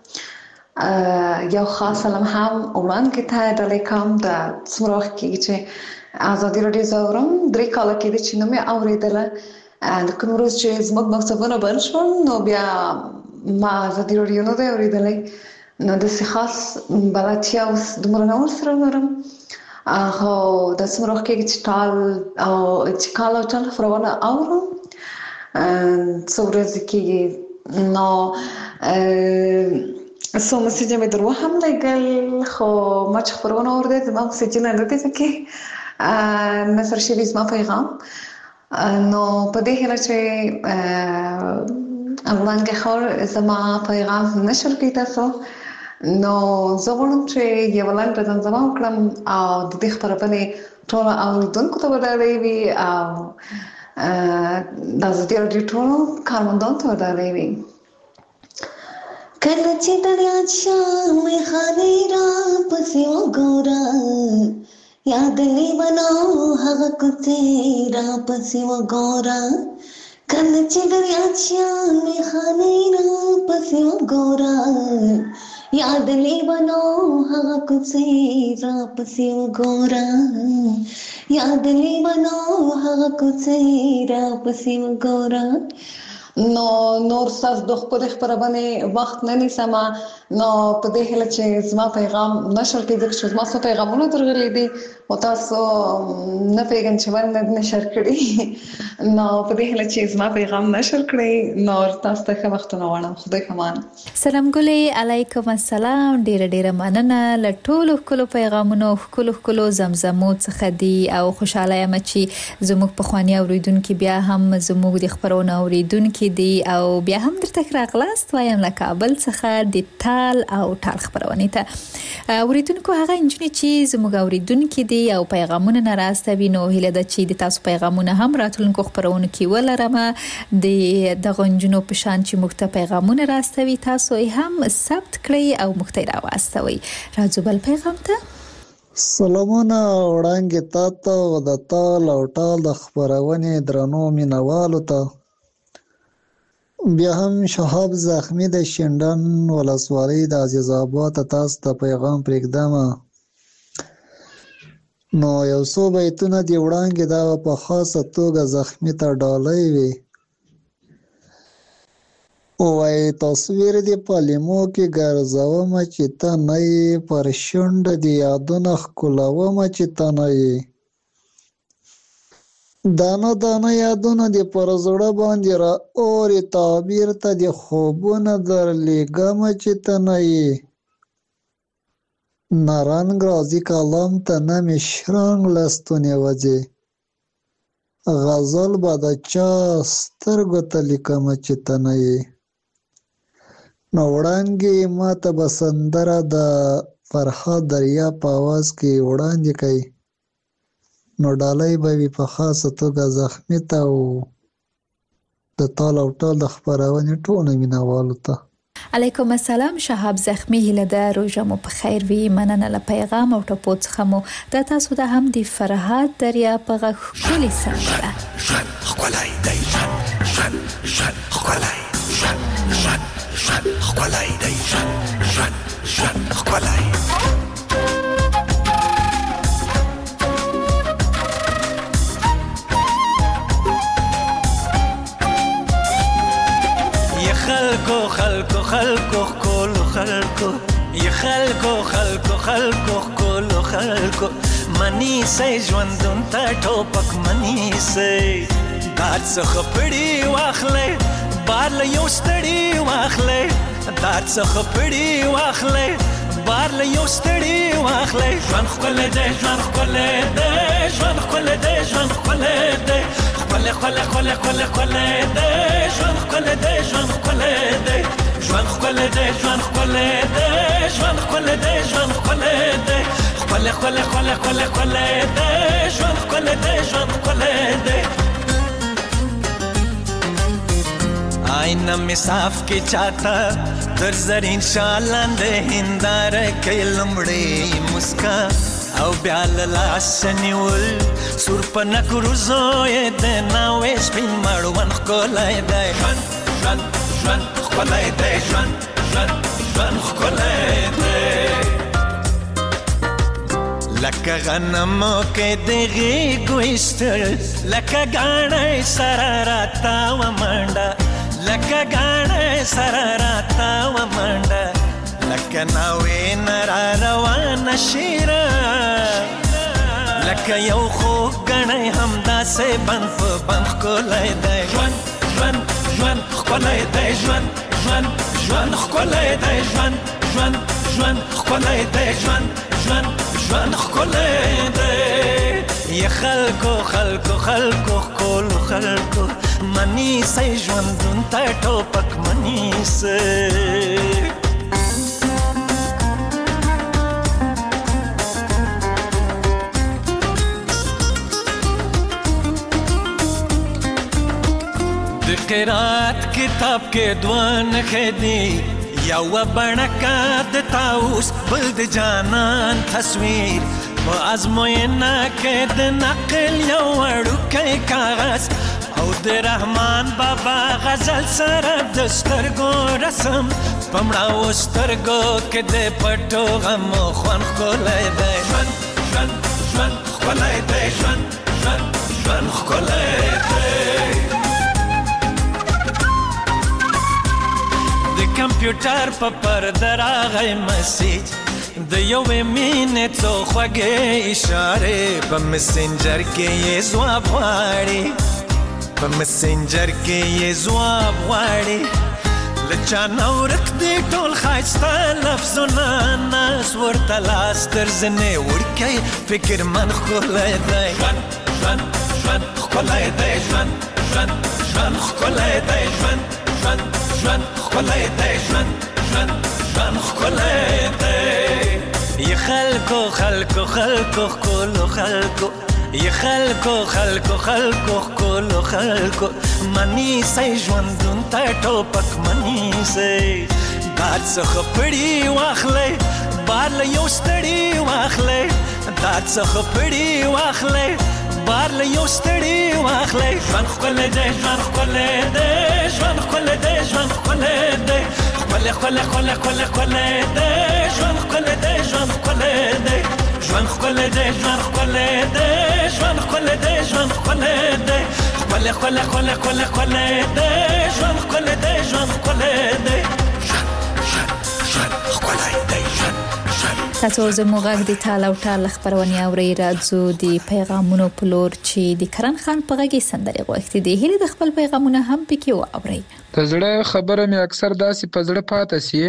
یو خاص سلام هم وړاندې ته ډالۍ کوم د څومره وخت کېږي چې ازادي رادیو زورم 3 کاله کېږي چې نه مې اورېدله. د کوم ورځ چې زموږ مکتبونه بند شول نو بیا ما ازادي رادیو نه دی اورېدلی، نو داسې خاص بلدتیا اوس دومره نه ورسره لرم. خو د څومره وخت کېږي چې کال او ټال خپرونه اورم، څو ورځې کېږي. نو څو مسیجونه مې در وهم لګل، خو ما چې خپرونه اورېده زما مسیجونه نه دي پکې. نثر شوي زما پیغام نو په دې هیله چې وړاندې خور زما پیغام نشر کړئ تاسو نو زه غواړم چې یو لنډه زمزمه وکړم او د دې خپرونې ټولو اورېدونکو ته ودرې وي او د ازادي راډیو ټولو کارمندانو ته ودرې وي. کله چې دریاب شامې خانې را پسې وګوره یاد لیونو هغه کوڅې را پسې وګوره کله چې دریاب شامې خانې را پسې وګوره یاد لیونو هغه کوڅې را پسې وګوره یاد لیونو هغه کوڅې را پسې وګوره. نو نور صاحب د خپل خبرونه وخت نه نیسم نو په دې هله چې زما پیغام نشر کړي چې زما څو پیغامونه درغلي دي او تاسو نه پیغام چې باندې نشر کړي نو په دې هله چې زما پیغام نشر کړي نو تاسو ته وخت نه وړم. خدای پامان. سلام ګلې علیکم السلام. ډیره مننه لټولو کلو پیغامونو کلو زمزمو څخه دی او خوشاله یم چې زموږ په خواني اوریدونکو بیا هم زموږ د خبرونو اوریدونکو دی او بیا هم درته راغلاست وایم له کابل څخه د ټال او ټال خبرونه ته اوریدونکو هغه انجنې چې زموږ اوریدونکو دی او پیغامونه ناراستوي نو هله د چې د تاسو پیغامونه هم راتلونکو خبرونه کې ولرم د غنجنو په شان چې موږ ته پیغامونه راستوي تاسو هم ثبت کړئ او موږ ته راوستوي. راځو بل پیغام ته. سلامونه وړاندې تاسو د ټال او ټال د خبرونه درنو مینوالو ته بیا هم شهاب زخمی د شندن ولسوالۍ د عزیز آباد تاسو ته پیغام پرېږدم نو یو څو بیتونه دی وړاندې دا په خاصه توګه زخمی ته ډالۍ وي وای تصویر دی پالیمو کې ګرځوم چې ته نه یې پر شونډ دی یادونه ښکلوم چې ته نه یې دانه دانه یادونه دی پر زړه باندې را اورې تعبیر ته دی خوبونه درلیږم چې ته نه یې نارنګ راځي کلام ته نه مې شرنګ له ستونې وځې غزل به د چا سترګو ته لیکم چې ته نه یې نو وړاندې ما ته به سندره د فرهاد دریا په اواز کې وړاندې کوي نو ډالۍ به وي په خاصه توګه زخمی ته او د ټال او ټال د خبرونې ټولو مینوالو ته. علیکم السلام. شهاب زخمی هله ده روژه مو په خیر وي. مننه له پیغام او ټپو څخه مو د تاسو د هم د فرهاد دریا په غږ ښکلې سندره ژوند ښکلی دی ژوند ښکلی ژوند ښکلی دی ژوند ښکلی خلکو کولو خلکو ی خلکو کولو خلکو منی سي ژوندون ته ټوپک منی سي دار څخه پړی واخلې بار له یو ستړي واخلې دار څخه پړی واخلې بار له یو ستړي واخلې ژوند ښکلی دی ژوند ښکلی دی ژوند ښکلی دی ژوند ښکلی دی ښکلی دی ژوند ښکلی دی ژوند ښکلی دی ژوند ښکلی دی ژوند ښکلی دی ژوند ښکلی دی ژوند ښکلی دی ښکلی دی ژوند ښکلی دی ژوند ښکلی دی آینه می صاف کې چاته در زرین شالاندې هنداره کې لمړې مسکا او بیا له لاس نیول سور په نکرو زوی د ناوې سپین مړوند ښکلی دی ژوند ښکلی دی ژوند ښکلی دی لکه غنمو کې د غېږو ایستل لکه ګاڼۍ سره راتاوه منډه لکه ګاڼۍ سره راتاوه منډه لکه ناوې نه را روانه شیره لکه یو خوږ ګڼۍ همداسې بند په بند ښکلی دی ژوند ښکلی دی ژوند ښکلی دی ژوند ښکلی دی ژوند ښکلی دی یا خلکو خلکو خلکو خلکو خلکو منی سي ژوندون ته ټوپک منی سي قرات کتاب کې دوان خدي یو بڼکا د تاوس بل د جانان تصویر په ازموینه کې د نقل یو وړوکی کاغذ او د رحمان بابا غزل سره د سترګو رسم پمړاو سترګو کې د پټو غم خوان ښکلی دی ژوند ژوند ژوند ښکلی دی ژوند ژوند ژوند ښکلی دی کمپیوټر په پرده راغی مسیج د یوې مینې څو خوږې اشارې په مسنجر کې یې ځواب غواړي په مسنجر کې یې ځواب غواړي له چا نه ورک دي ټول ښایسته لفظونه ناز ورته لاس تر زنې وړکی فکر من ښکلی دی ژوند ژوند ژوند ښکلی دی ژوند ژوند ژوند ښکلی دی ژوند ژوند ژوند ښکلی دی ژوند ژوند ژوند ښکلی دی یا خلکو خلکو خلکو ښکلو خلکو یا خلکو خلکو خلکو ښکلو خلکو منی سي ژوندون ته ټوپک منی سي بار څخه پړي واخلئ بار له یو ستړي واخلئ دا څخه پړي واخلئ بار له یو ستړي واخلئ ژوند ښکلی دی ژوند ښکلی دی ژوند ښکلی دی ژوند ښکلی دی ښکلی ښکلی ښکلی ښکلی ښکلی دی ژوند ښکلی دی ژوند ښکلی دی ژوند ښکلی دی ژوند ښکلی دی ژوند ښکلی دی ژوند ښکلی دی ښکلی ښکلی ښکلی ښکلی ښکلی دی ژوند ښکلی دی ژوند ښکلی دی ژوند ژوند ژوند ښکلی دی ژوند تاسو زموږ غږ د ټال او ټال خبرونه اورئ راځو د پیغامونو په لور چې د کرن خان په غږ سندرې غوښتي دي هلي د خپل پیغامونه هم پکې واورئ د زړه خبره مې اکثر داسې په زړه پاتې سي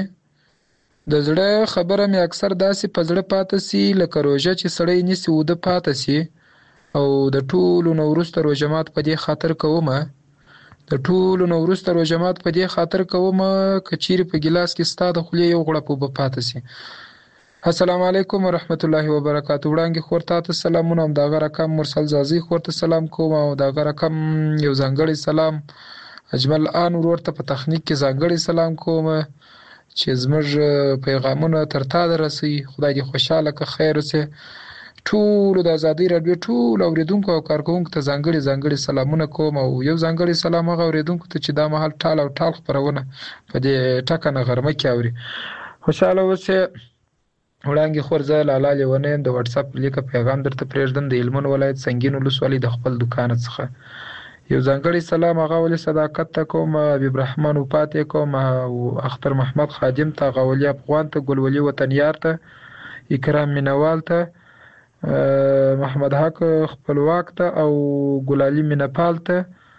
د زړه خبره مې اکثر داسې په زړه پاتې سي لکه روژه چې سړی نیسي وده پاتې سي او د ټولو نو وروسته روژه مات په دې خاطر کومه د ټولو نو وروسته روژه مات په دې خاطر کومه که چیرې په ګیلاس کې ستا د خولې یو غړپ اوبه پاتې سي السلام علیکم ورحمت الله وبرکاته وړاندې خور ته سلامونه هم دغه رقم مرسل زازي خور ته سلام کوم او دغه رقم یو ځانګړی سلام اجمل ان ورور ته په تخنیک کې ځانګړی سلام کوم چې زموږ پیغامونه تر تا درسي خدای دې خوشاله که خیر وسه ټول د ازادي رادیو ټول اوریدونکو او کارکونکو ته ځانګړي سلامونه کوم او یو ځانګړي سلام هغه اوریدونکو ته چې دا مهال ټال او ټال خبرونه په دې ټکنه غرمه کې اوري خوشاله وسه وړاندې خور زه لاله لیونه د واتس اپ لیک پیغام درته پرېږدم د هلمند ولایت سنگین ولسوالۍ د خپل دکان څخه یو ځانګړی سلام هغه ولې صداقت ته کوم حبیب رحمان وپاتې کوم او اختر محمد خادم ته غولي افغان ته ګلولي وطنیار ته اکرام مینوال ته محمد حق خپلواک ته او ګلالي مینپال ته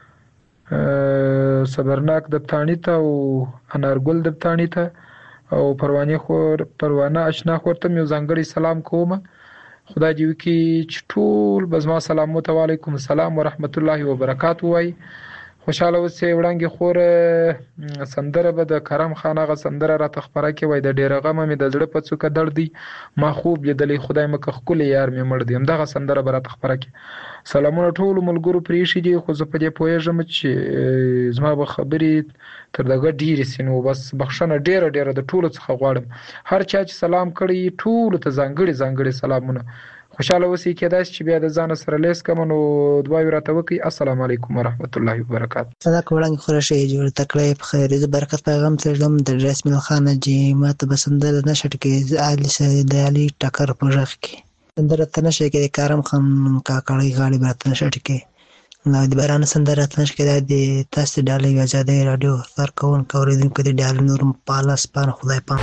صبرناک دبتانی ته او انارګل دبتانی ته او پروانه آشنا خور ته یو ځانګړی سلام کوم خدای دې وکړي چې ټول بزما سلام علیکم السلام ورحمت الله وبرکاته وای خوشاله اوسئ وړاندې خور سندره به د کرم خان هغه سندره راته خپره کې وای د ډېره غمه مې د زړه په څوکه درد دی ما خوب لیدلی خدای مکه ښکلی یار مې مړ دی همدغه سندره به راته خپره کې سلامونه ټولو ملګرو پرېښي دي خو زه په دې پوهېږم چې زما به خبرې تر دغه ډېرې سي نو بس بخښنه ډېره د ټولو څخه غواړم هر چا چې سلام کړی ټولو ته ځانګړي سلامونه خوشاله اوسئ کېدای شي چې بیا د ځان سره لیس کوم نو دعاوې راته وکړئ السلام علیکم ورحمت الله وبرکاته صدق وړاندې خورشه جوړ تکړه په خیر د برکت پیغام ترلم د رسمل خانه جی ماته بسندل نشټ کې علي سید علي ټکر پروژه کې سندره تنشه کې کارم خان کاکړی غاړي برات نشټ کې نو د باران سندره تنشه کې د تاسو ډالې آزادې رادیو سر کون کوریدونکو د ډال نور پالاس پان خدای پام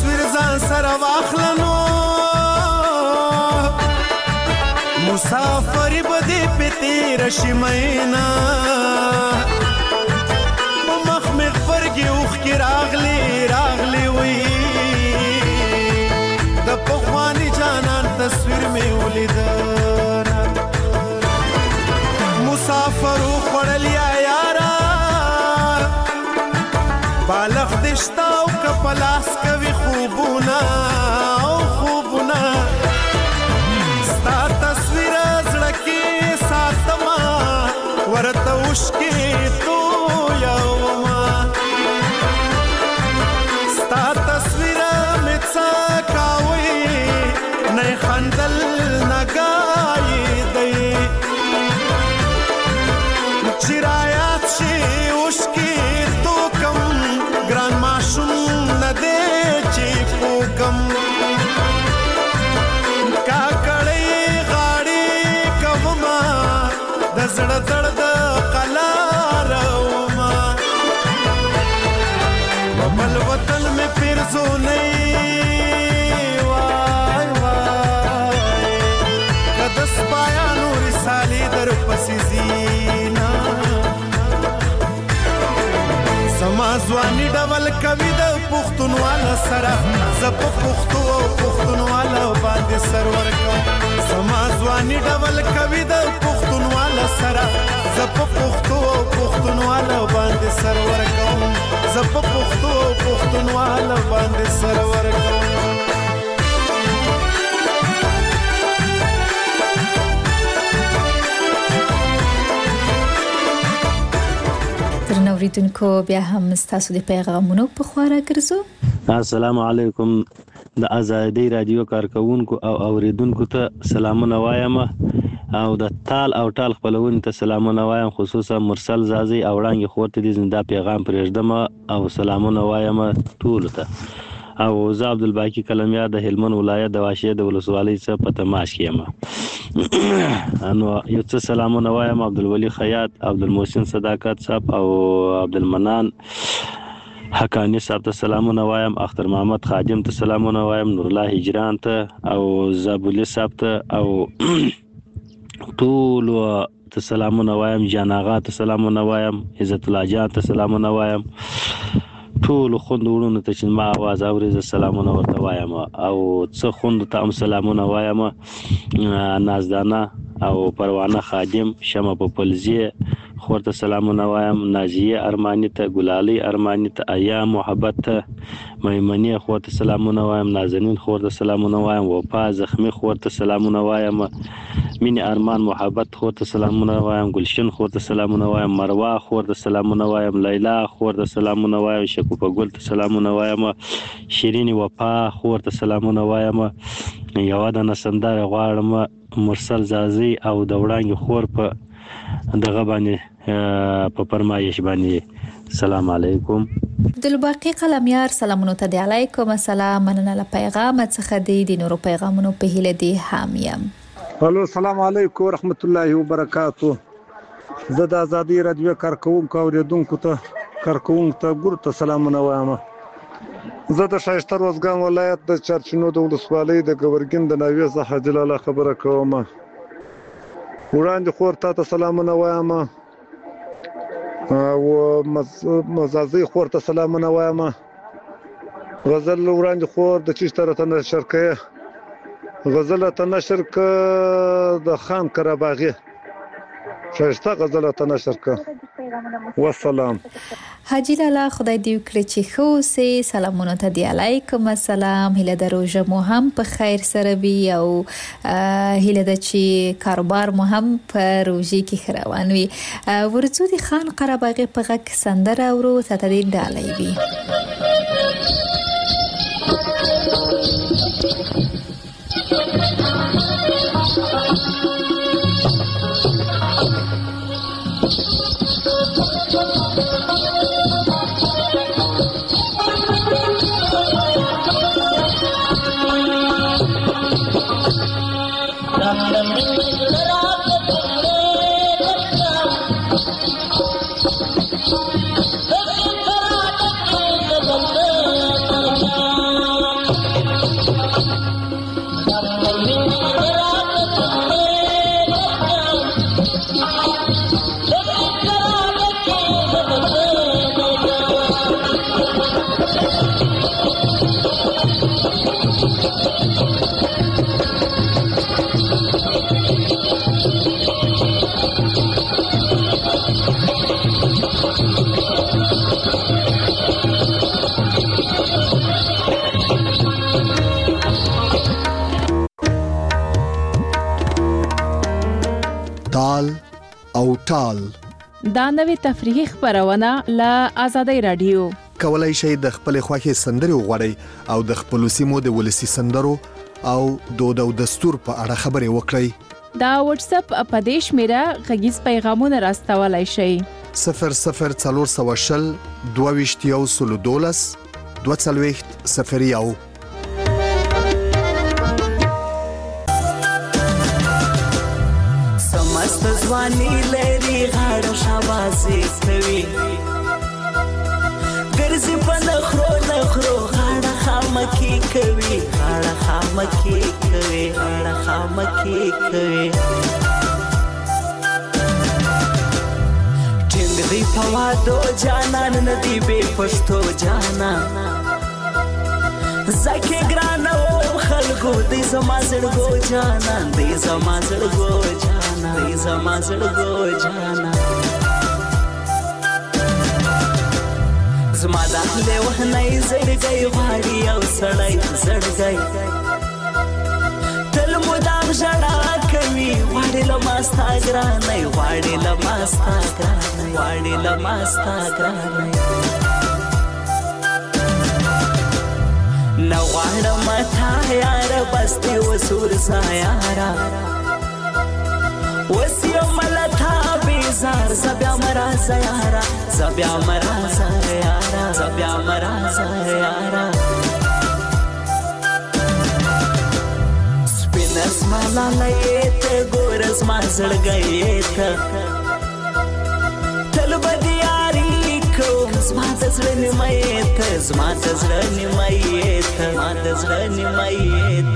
تصویر ځان سره واخلنو مسافری بدی په تیر شي مینا په مخ مخ پرګي اوخ کی راغلی وی د پخوانی جانان تصویر می ولیدنا مسافر خړل یارا بالغ دشتا او کپلاس کوي خوبونه ستا تصویر زړه کې ساتما ورته وشکې تو یوما ستا تصویر مې څه کاوي نه خندل نه ګای دی چې رایات شي وشکې تو کم ګران ماشوم نه دی چې پوکم زړه درد قلار وما بل وطن میں پھر زونی وای کدس پایا نور سالی در پسی زینا سمازوانی ډول کوي د پښتونوالا سره زپ پښتو او پښتونوالا باندې سرور کوم سمازوانی ډول کوي د پښتونوالا سره زپ پښتو او پښتونوالا باندې سرور کوم زپ پښتو او پښتونوالا باندې سرور کوم اوریدونکو بیا هم ستاسو د پیغامونو په خواړه ګرځو. السلام علیکم د ازادي رادیو کارکونکو او اوریدونکو ته سلامونه وایم او د ټال او ټال خپلون ته سلامونه وایم خصوصا مرسل زازي او وړاندې خورته دي زنده پیغام پرېږدم او سلامونه وایم ټول ته او زه عبدالباقی کلمیار د هلمند ولایت د واشه د ولسوالۍ څخه په تماس کېم انو یو څه سلامونه وایم عبدالولی خیاط عبدالمحسن صداقت صاحب او عبدالمنان حقانی صاحب ته سلامونه وایم اختر محمد خادم ته سلامونه وایم نور الله هجران ته او زابولی صاحب ته او ټول ته سلامونه وایم جان آغا ته سلامونه وایم عزت الله جان ته سلامونه وایم ټول خوند ورونو ته چې ما आवाज اوري ز سلامونه ورته وایم او څه خوند ته هم سلامونه وایم نازدانه او پروانه خادم شمه په پلزی خورته سلامونه وایم نازیه ارمانی ته ګلالی ارمانی ته ایام محبت ته میمنی خورته سلامونه وایم نازنین خورته سلامونه وایم وفا زخمی خورته سلامونه وایم مینی ارمان محبت خورته سلامونه وایم گلشن خورته سلامونه وایم مروه خورته سلامونه وایم لیلا خورته سلامونه وایم شکوفه ګل ته سلامونه وایم شیرین وفا خورته سلامونه وایم یو د نسندار غواړم مرسل زازي او د وړاندې خور په دغه باندې په فرمایش باندې سلام علیکم عبدالباقی قلمیار سلامونه ته دی علیکم السلام مننه له پیغام څخه دی د نورو پیغامونو په هیله دی حامیم الو السلام علیکم ورحمت الله وبرکاتو زه د ازادي رادیو کارکونکو اوریدونکو ته ګورته سلامونه وایم زه د شایسته روزګان ولایت د چرچینو د ولسوالۍ د ګورګین د ناوې څخه جلاله خبره کوم وړاندې خور ته سلامونه وایم او مزازي خور ته سلامونه وایم غزل وړاندې خور د چشتره ته نشر کړه غزل ته نشر کړه د خان کرباغي شایسته غزل ته نشر کړه والسلام حاجی لالا خدای دې وکړي چې خو سه سلامونه ته دی علیکم السلام هله د روزه مو هم په خیر سره وي او هله د چې کاروبار مو هم په روزي کې خروان وي ورڅو دي خان قرباغي په غک سندره ورو ته دې ډالې وي Thank you. او ټال. دا نوې تفریحي خبرونه له آزادۍ رادیو. کولای شئ د خپل خوښې سندرې وغواړئ او د خپل سیمو د ولسی سندرو او دود او دستور په اړه خبرې وکړئ. دا واتس اپ په دې شمیره غږیز پیغامونه راستولای شئ. 00420 22 22 سمست ځواني لري غاړه شاباسي کوي ګرځي په نخرو نخرو غاړه خامکی کوي غاړه خامکی کوي غاړه خامکی کوي ټینګ دی په وادو جانان ندی به پښتو جانان زکه ګران او خلکو دی زما زړګو جانان دی زما زړګو جانان دی زما زړګو جانان زما داخله وهنای زړګي غاړي او سړی زړګي تل مدام ژړا کوي غاړي لماستا ګرانای غاړي لماستا ګرانای غاړي لماستا ګرانای نغواړم تا یار بستي وسور سایارا وسیو ملتا بیزار زبیا مرا زیارا زبیا مرا زیارا زبیا مرا زیارا سپینس مالا لیت ګورز ما زړګیت تل بدیاری کوم زما د زړه نیمایت زما د زړه نیمایت زما د زړه نیمایت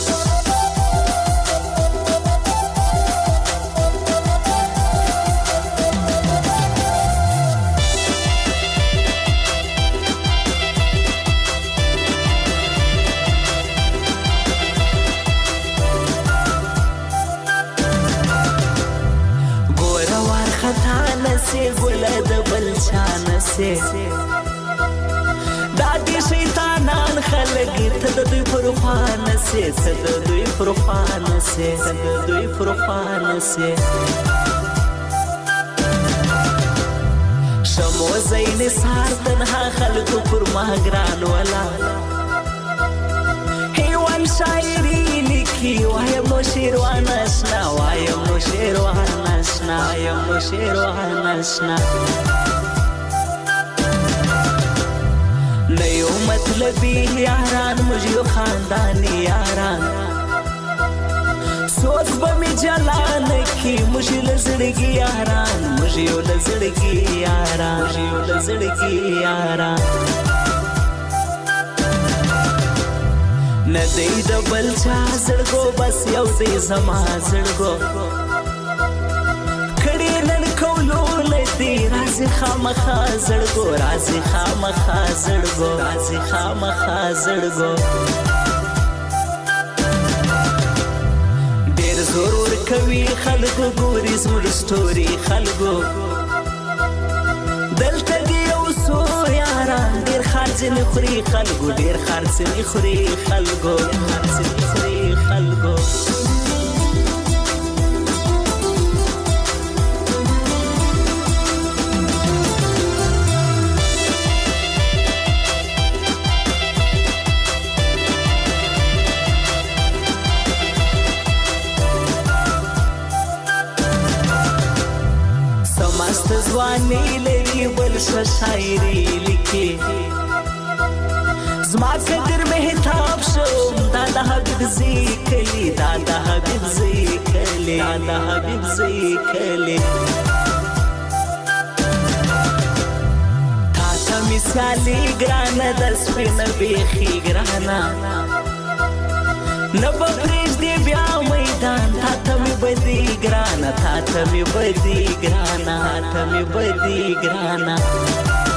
से गुलद बलशान से दादी शैतानान खलग तदुई फुरफान से तदुई फुरफान से तदुई फुरफान से शमो زین سار تنها خلق پر ماگران ولا هیوان شاعری لکی وایم نو شیروان اشنا وایم نو شیروان اشنا وایم نو شیروان اشنا نیو مطلبی یاران مجھو خاندانی یاران سوچ بمی جلان کی مجھے لزڑگی یاران مجھے لزڑگی یاران مجھے لزڑگی یاران ندی د بلچا زړګو بس یو دې زما زړګو کړي نن کولو لدی راځي خامخا زړګو راځي خامخا زړګو راځي خامخا زړګو ډېر ضرور کوي خلکو ګوري زموږ ستوري خلکو دلته دی اوسو یاران ډېر خرڅنی خوري خلکو ډېر خرڅنی خوري خلکو خرڅنی خوري خلکو سمست ځواني لري بل شاعري لیکي زما قدر مهتاب شوم دا د حبیب ذکلی دا د حبیب ذکلی دا د حبیب ذکلی تا ته مثالي ګرانه د سپینه بیخي ګرانه نه به پرېږدې بیا میدان تا ته مې بدي ګرانه تا ته مې بدي ګرانه تا ته مې بدي ګرانه